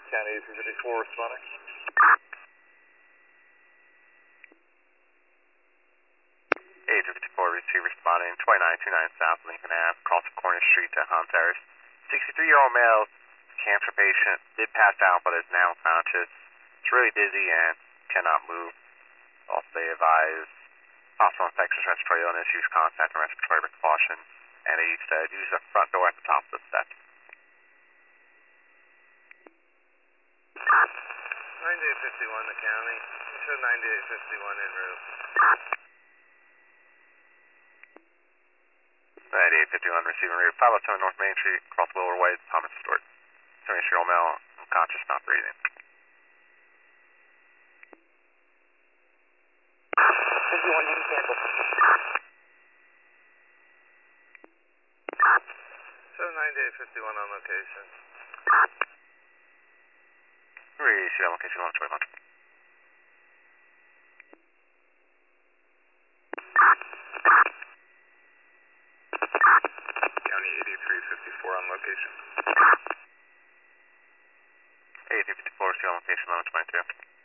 County 354 responding. 854 receive responding 2929 South Lincoln Ave, across Cornish Street to Hans Terrace. 63-year-old male, cancer patient, did pass out but is now conscious. It's really dizzy and cannot move. Also they advise possible infectious respiratory illness, use contact and respiratory precautions. And he said use the front door at the top of the steps. 9851 the county. Show 9851 en route. 9851 receiving route 507 North Main Street, across Lower Way, Thomas Stewart. 70-year-old male, unconscious, not breathing. 51, you can cancel. Show 9851 on location. Receive on location, launch way launch. County 8354 on location. 8354, receive on location, launch 22.